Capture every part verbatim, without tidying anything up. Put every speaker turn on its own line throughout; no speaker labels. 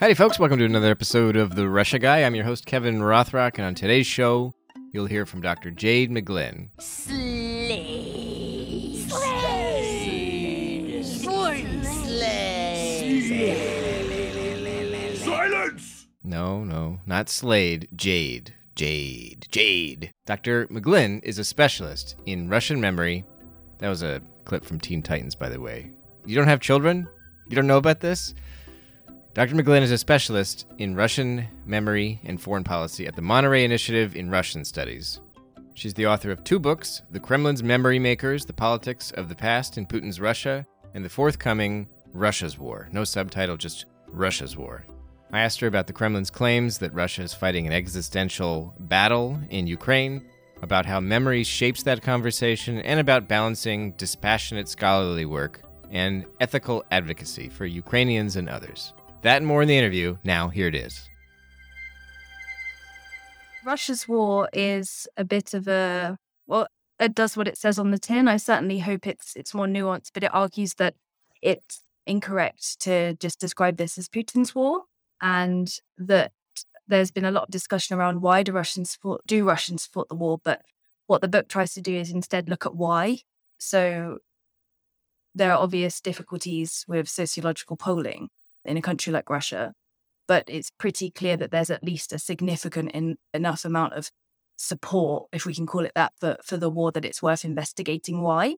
Howdy, folks. Welcome to another episode of The Russia Guy. I'm your host, Kevin Rothrock, and on today's show, you'll hear from Doctor Jade McGlynn.
Slade. Slade. Slade. Slade.
Silence!
No, no, not Slade. Jade. Jade. Jade. Doctor McGlynn is a specialist in Russian memory. That was a clip from Teen Titans, by the way. You don't have children? You don't know about this? Doctor McGlynn is a specialist in Russian memory and foreign policy at the Monterey Initiative in Russian Studies. She's the author of two books, The Kremlin's Memory Makers, The Politics of the Past in Putin's Russia, and the forthcoming Russia's War. No subtitle, just Russia's War. I asked her about the Kremlin's claims that Russia is fighting an existential battle in Ukraine, about how memory shapes that conversation, and about balancing dispassionate scholarly work and ethical advocacy for Ukrainians and others. That and more in the interview. Now, here it is.
Russia's war is a bit of a, well, it does what it says on the tin. I certainly hope it's it's more nuanced, but it argues that it's incorrect to just describe this as Putin's war, and that there's been a lot of discussion around why do Russians support, do Russians support the war, but what the book tries to do is instead look at why. So there are obvious difficulties with sociological polling in a country like Russia, but it's pretty clear that there's at least a significant in, enough amount of support, if we can call it that, for, for the war that it's worth investigating why.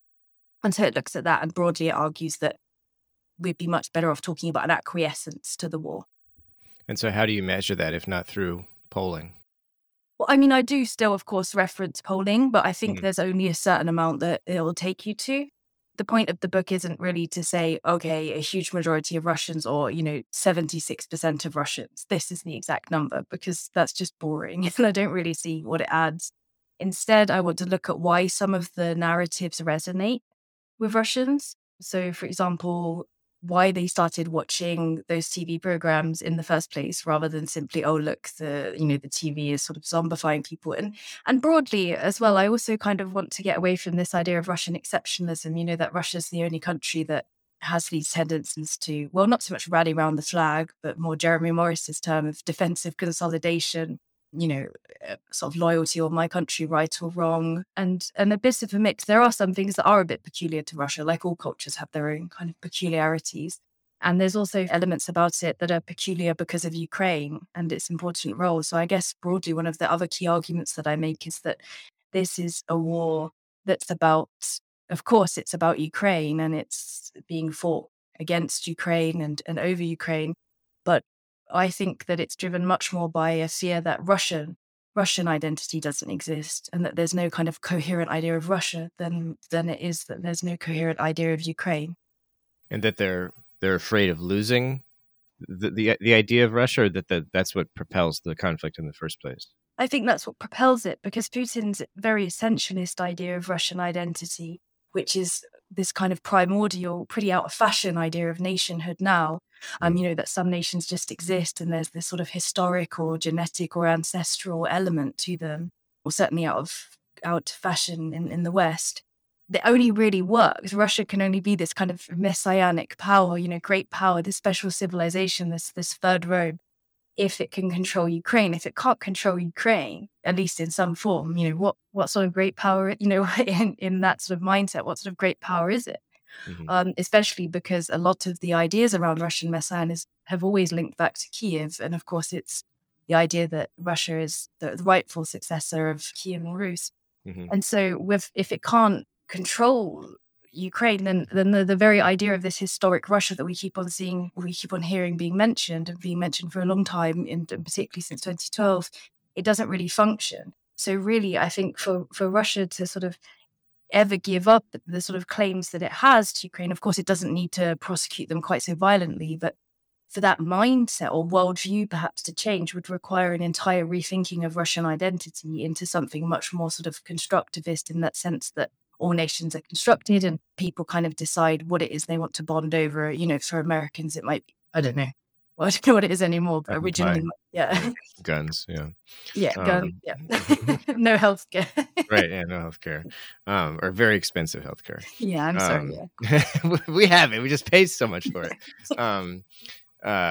And so it looks at that, and broadly it argues that we'd be much better off talking about an acquiescence to the war.
And so how do you measure that if not through polling?
Well, I mean, I do still, of course, reference polling, but I think
Mm.
there's only a certain amount that it will take you to. The point of the book isn't really to say, okay, a huge majority of Russians, or, you know, seventy-six percent of Russians, this is the exact number, because that's just boring. And I don't really see what it adds. Instead, I want to look at why some of the narratives resonate with Russians. So, for example, why they started watching those T V programs in the first place, rather than simply, oh, look, the, you know, the T V is sort of zombifying people. And and broadly as well, I also kind of want to get away from this idea of Russian exceptionalism, you know, that Russia's the only country that has these tendencies to, well, not so much rally around the flag, but more Jeremy Morris's term of defensive consolidation, you know, uh, sort of loyalty, or my country, right or wrong, and and a bit of a mix. There are some things that are a bit peculiar to Russia, like all cultures have their own kind of peculiarities. And there's also elements about it that are peculiar because of Ukraine and its important role. So I guess broadly, one of the other key arguments that I make is that this is a war that's about, of course, it's about Ukraine, and it's being fought against Ukraine and, and over Ukraine. But I think that it's driven much more by a fear that Russian Russian identity doesn't exist, and that there's no kind of coherent idea of Russia than than it is that there's no coherent idea of Ukraine.
And that they're they're afraid of losing the the, the idea of Russia, or that the, that's what propels the conflict in the first place?
I think that's what propels it, because Putin's very essentialist idea of Russian identity, which is this kind of primordial, pretty out of fashion idea of nationhood now, um, you know, that some nations just exist and there's this sort of historic or genetic or ancestral element to them, or certainly out of out of fashion in, in the West. That only really works. Russia can only be this kind of messianic power, you know, great power, this special civilization, this this third robe, if it can control Ukraine. If it can't control Ukraine, at least in some form, you know, what what sort of great power, you know, in, in that sort of mindset, what sort of great power is it?
Mm-hmm.
Um, especially because a lot of the ideas around Russian messianism have always linked back to Kiev. And of course, it's the idea that Russia is the, the rightful successor of Kiev and Rus.
Mm-hmm.
And so with, if it can't control Ukraine, then then the, the very idea of this historic Russia that we keep on seeing, we keep on hearing being mentioned and being mentioned for a long time, in, and particularly since twenty twelve, it doesn't really function. So really, I think for, for Russia to sort of ever give up the sort of claims that it has to Ukraine, of course, it doesn't need to prosecute them quite so violently, but for that mindset or worldview perhaps to change would require an entire rethinking of Russian identity into something much more sort of constructivist, in that sense that all nations are constructed and people kind of decide what it is they want to bond over. You know, for Americans, it might be, I don't know. Well, I don't know what it is anymore, but
Apple
originally,
pie.
yeah.
Guns, yeah.
Yeah, gun,
Um,
yeah. No healthcare.
Right, yeah, no healthcare. Um, or very expensive healthcare.
Yeah, I'm sorry,
Um,
yeah.
we have it. We just pay so much for it. Um, uh,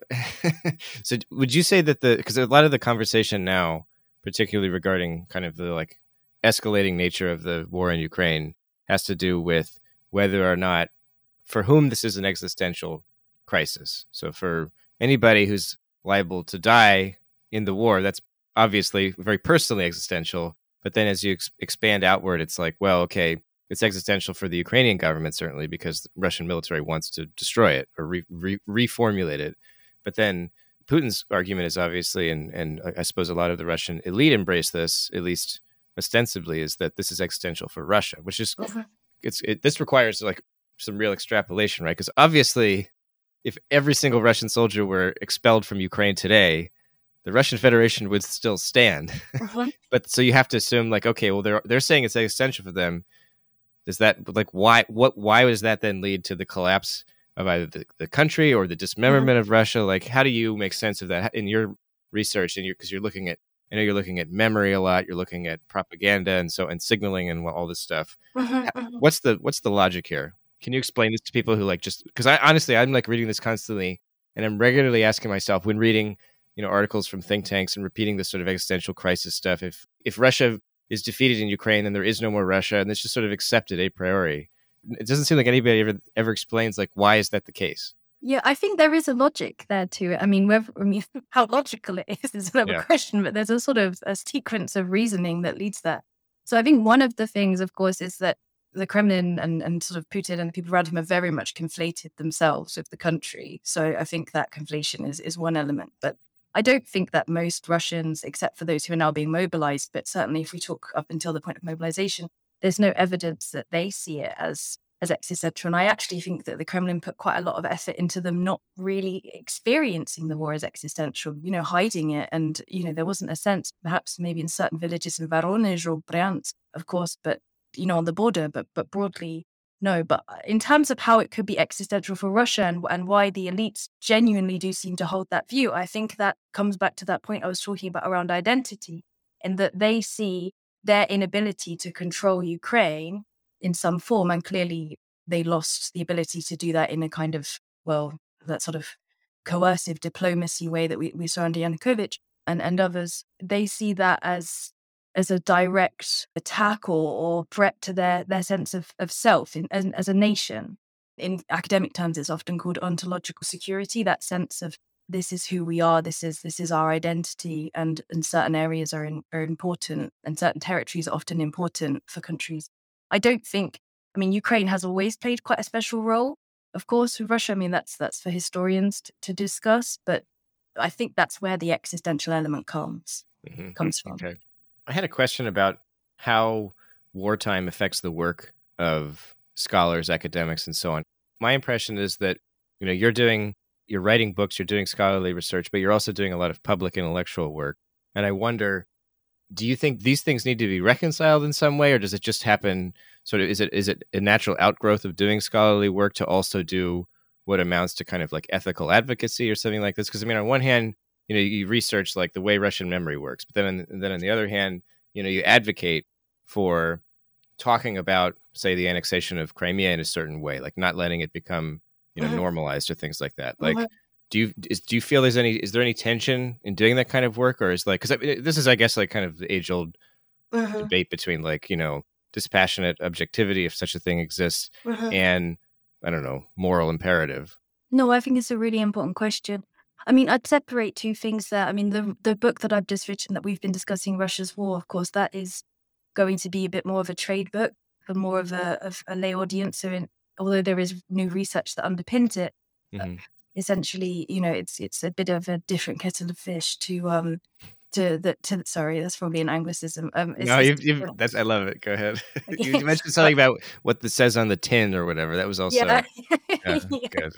So would you say that the, because a lot of the conversation now, particularly regarding kind of the like escalating nature of the war in Ukraine, has to do with whether or not, for whom this is an existential crisis. So for anybody who's liable to die in the war, that's obviously very personally existential. But then as you ex- expand outward, it's like, well, okay, it's existential for the Ukrainian government, certainly, because the Russian military wants to destroy it or re- re- reformulate it. But then Putin's argument is obviously, and, and I suppose a lot of the Russian elite embrace this, at least ostensibly, is that this is existential for Russia, which is, it's it, this requires like some real extrapolation, right? Because obviously, if every single Russian soldier were expelled from Ukraine today, the Russian Federation would still stand. Uh-huh. But so you have to assume, like, okay, well, they're they're saying it's existential for them. Does that, like, why what why does that then lead to the collapse of either the, the country or the dismemberment uh-huh. of Russia? Like, how do you make sense of that in your research? And your because you're looking at, I know you're looking at memory a lot. You're looking at propaganda and so and signaling and all this stuff. Uh-huh. What's the what's the logic here? Can you explain this to people who like just, because I honestly, I'm like reading this constantly and I'm regularly asking myself when reading, you know, articles from think tanks and repeating this sort of existential crisis stuff, if, if Russia is defeated in Ukraine, then there is no more Russia. And it's just sort of accepted a priori. It doesn't seem like anybody ever, ever explains like, why is that the case?
Yeah, I think there is a logic there to it. I mean, whether, I mean, how logical it is is another yeah. question, but there's a sort of a sequence of reasoning that leads there. So I think one of the things, of course, is that the Kremlin and, and sort of Putin and the people around him have very much conflated themselves with the country. So I think that conflation is, is one element. But I don't think that most Russians, except for those who are now being mobilized, but certainly if we talk up until the point of mobilization, there's no evidence that they see it as, as existential. And I actually think that the Kremlin put quite a lot of effort into them not really experiencing the war as existential, you know, hiding it. And, you know, there wasn't a sense, perhaps maybe in certain villages in Voronezh or Bryansk, of course, but you know, on the border, but but broadly, no. But in terms of how it could be existential for Russia and, and why the elites genuinely do seem to hold that view, I think that comes back to that point I was talking about around identity, in that they see their inability to control Ukraine in some form, and clearly they lost the ability to do that in a kind of, well, that sort of coercive diplomacy way that we, we saw under Yanukovych and, and others. They see that as as a direct attack or, or threat to their, their sense of, of self in, as, as a nation. In academic terms, it's often called ontological security, that sense of this is who we are, this is this is our identity, and, and certain areas are, in, are important, and certain territories are often important for countries. I don't think, I mean, Ukraine has always played quite a special role, of course, with Russia. I mean, that's that's for historians to, to discuss, but I think that's where the existential element comes, mm-hmm. comes from.
Okay. I had a question about how wartime affects the work of scholars, academics, and so on. My impression is that, you know, you're doing, you're writing books, you're doing scholarly research, but you're also doing a lot of public intellectual work. And I wonder, do you think these things need to be reconciled in some way, or does it just happen sort of, is it is it a natural outgrowth of doing scholarly work to also do what amounts to kind of like ethical advocacy or something like this? Because I mean, on one hand, you know, you research like the way Russian memory works, but then, and then on the other hand, you know, you advocate for talking about, say, the annexation of Crimea in a certain way, like not letting it become, you know, uh-huh. normalized or things like that. Like, uh-huh. do you is, do you feel there's any, is there any tension in doing that kind of work, or is like, because I mean, this is, I guess, like kind of the age old uh-huh. debate between like, you know, dispassionate objectivity, if such a thing exists, uh-huh. and I don't know, moral imperative.
No, I think it's a really important question. I mean, I'd separate two things there. I mean, the the book that I've just written that we've been discussing, Russia's War, of course, that is going to be a bit more of a trade book for more of a, of a lay audience. So in, although there is new research that underpins it, mm-hmm. uh, essentially, you know, it's it's a bit of a different kettle of fish to um to the to sorry, that's probably an Anglicism. Um, it's
no, you've, you've, that's I love it. Go ahead. You mentioned something about what it says on the tin or whatever. That was also
yeah.
yeah,
yeah.
good.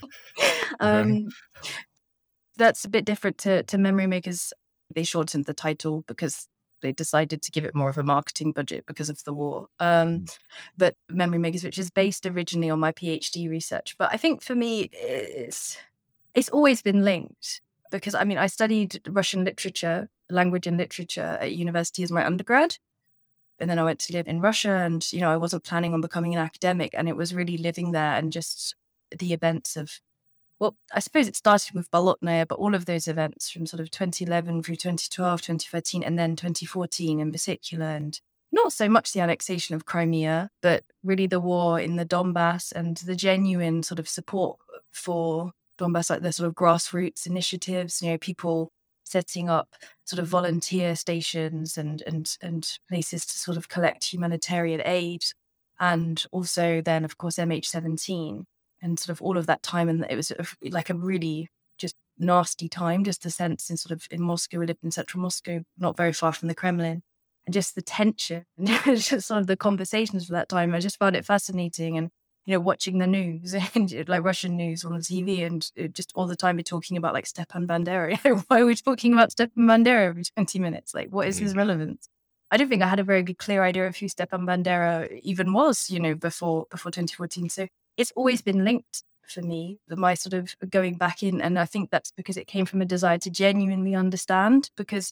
Um, that's a bit different to to Memory Makers. They shortened the title because they decided to give it more of a marketing budget because of the war. Um, mm. But Memory Makers, which is based originally on my PhD research. But I think for me, it's it's always been linked because, I mean, I studied Russian literature, language and literature at university as my undergrad. And then I went to live in Russia and, you know, I wasn't planning on becoming an academic. And it was really living there and just the events of well, I suppose it started with Bolotnaya, but all of those events from sort of twenty eleven through twenty twelve, twenty thirteen, and then twenty fourteen in particular, and not so much the annexation of Crimea, but really the war in the Donbass and the genuine sort of support for Donbass, like the sort of grassroots initiatives, you know, people setting up sort of volunteer stations and and and places to sort of collect humanitarian aid. And also then, of course, M H seventeen and sort of all of that time. And it was sort of like a really just nasty time, just the sense in sort of in Moscow, we lived in central Moscow, not very far from the Kremlin. And just the tension and just sort of the conversations for that time. I just found it fascinating. And, you know, watching the news and like Russian news on the T V and it just all the time be talking about like Stepan Bandera. Why are we talking about Stepan Bandera every twenty minutes? Like, what is
Mm-hmm.
his relevance? I don't think I had a very good clear idea of who Stepan Bandera even was, you know, before before twenty fourteen. So it's always been linked for me, my sort of going back in. And I think that's because it came from a desire to genuinely understand, because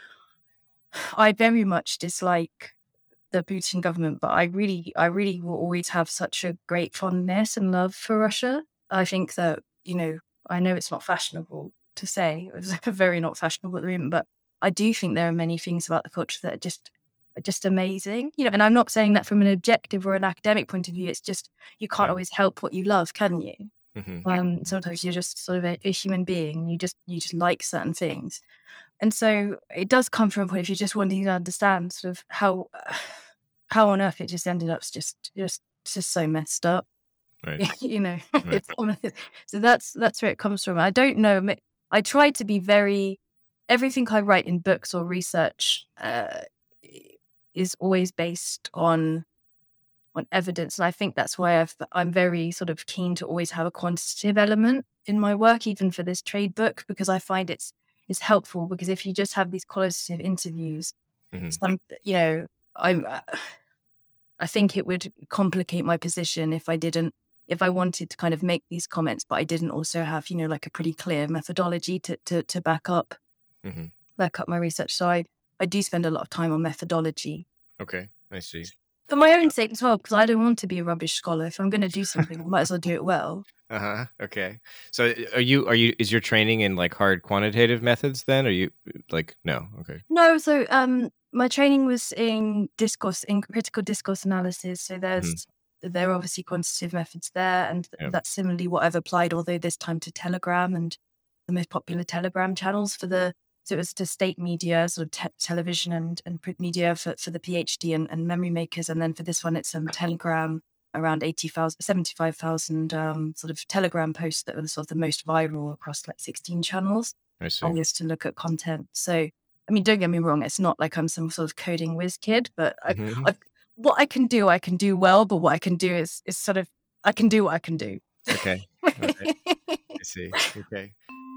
I very much dislike the Putin government, but I really, I really will always have such a great fondness and love for Russia. I think that, you know, I know it's not fashionable to say, it's very not fashionable at the moment, but I do think there are many things about the culture that are just, are just amazing. You know, and I'm not saying that from an objective or an academic point of view. It's just, you can't
Yeah.
always help what you love, can you?
Mm-hmm.
Um, sometimes you're just sort of a, a human being. You just, you just like certain things. And so it does come from a point of view just wanting to understand sort of how how on earth it just ended up just just just so messed up.
Right.
You know,
Right.
it's honest. So that's that's where it comes from. I don't know. ma- I try to be very everything I write in books or research uh, is always based on on evidence, and I think that's why I've, I'm very sort of keen to always have a quantitative element in my work, even for this trade book, because I find it's it's helpful. Because if you just have these qualitative interviews,
Mm-hmm.
some you know, I'm uh, I think it would complicate my position if I didn't, if I wanted to kind of make these comments, but I didn't also have, you know, like a pretty clear methodology to to, to back up
Mm-hmm.
back up my research. So I, I do spend a lot of time on methodology
Okay, I see.
for my own sake as well, because I don't want to be a rubbish scholar. If I'm going to do something, I might as well do it well.
Uh huh. Okay. So are you are you is your training in like hard quantitative methods then? Are you like no? Okay.
No, so um, my training was in discourse, in critical discourse analysis. So there's there are obviously quantitative methods there, and
Yep.
that's similarly what I've applied. Although this time to Telegram and the most popular Telegram channels for the so it was to state media, sort of te- television and, and print media for, for the PhD and, and memory makers, and then for this one it's um Telegram, around eighty thousand, seventy-five thousand um, sort of Telegram posts that were sort of the most viral across like sixteen channels.
I see.
Always to look at content. So, I mean, don't get me wrong, it's not like I'm some sort of coding whiz kid, but I,
Mhm.
I, what I can do, I can do well, but what I can do is, is sort of, I can do what I can do.
Okay. Okay. I see. Okay.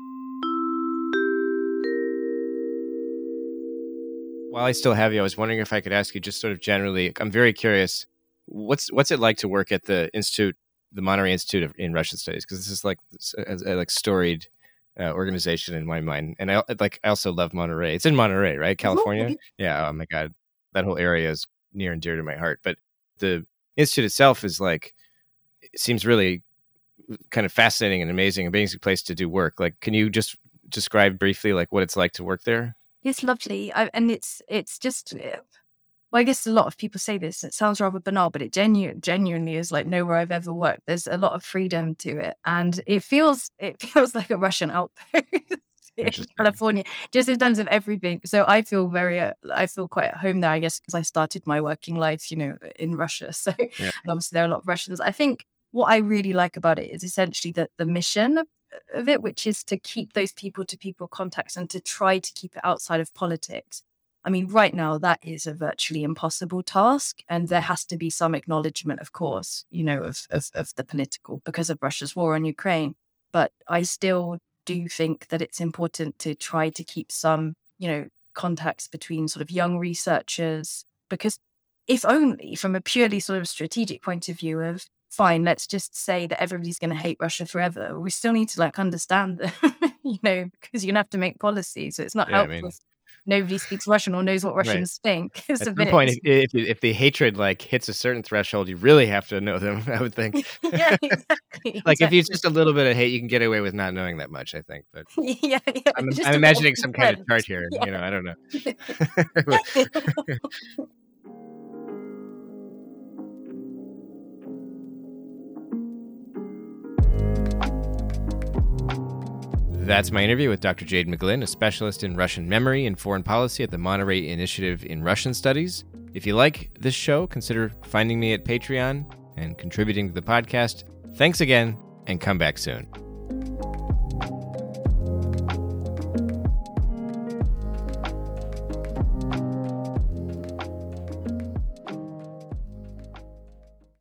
While I still have you, I was wondering if I could ask you just sort of generally. I'm very curious. What's what's it like to work at the institute, the Monterey Institute of, in Russian Studies? Because this is like a, a like storied uh, organization in my mind, and I like I also love Monterey. It's in Monterey, right, California?
Mhm.
Yeah. Oh my God, that whole area is near and dear to my heart. But the institute itself is like it seems really kind of fascinating and amazing, amazing place to do work. Like, can you just describe briefly like what it's like to work there?
It's lovely. I, and it's, it's just, uh, well, I guess a lot of people say this, it sounds rather banal, but it genu- genuinely is like nowhere I've ever worked. There's a lot of freedom to it. And it feels, it feels like a Russian outpost in
Interesting.
California, just in terms of everything. So I feel very, uh, I feel quite at home there, I guess, because I started my working life, you know, in Russia. So
Yeah.
and obviously there are a lot of Russians. I think what I really like about it is essentially that the mission of, of it, which is to keep those people to people contacts and to try to keep it outside of politics. I mean, right now, that is a virtually impossible task. And there has to be some acknowledgement, of course, you know, of, of, of the political because of Russia's war on Ukraine. But I still do think that it's important to try to keep some, you know, contacts between sort of young researchers, because if only from a purely sort of strategic point of view of, fine, let's just say that everybody's going to hate Russia forever. We still need to like understand that, you know, because you're going to have to make policy. So it's not
Yeah, I
helpful.
mean,
nobody speaks Russian or knows what Russians right. think. It's
At
a
some
bit,
point, if, if if the hatred like hits a certain threshold, you really have to know them. I would think.
Yeah, exactly.
Like
exactly.
if it's just a little bit of hate, you can get away with not knowing that much. I think, but
yeah, yeah.
I'm, I'm imagining some kind of chart here.
Yeah.
You know, I don't know. That's my interview with Doctor Jade McGlynn, a specialist in Russian memory and foreign policy at the Monterey Initiative in Russian Studies. If you like this show, consider finding me at Patreon and contributing to the podcast. Thanks again, and come back soon.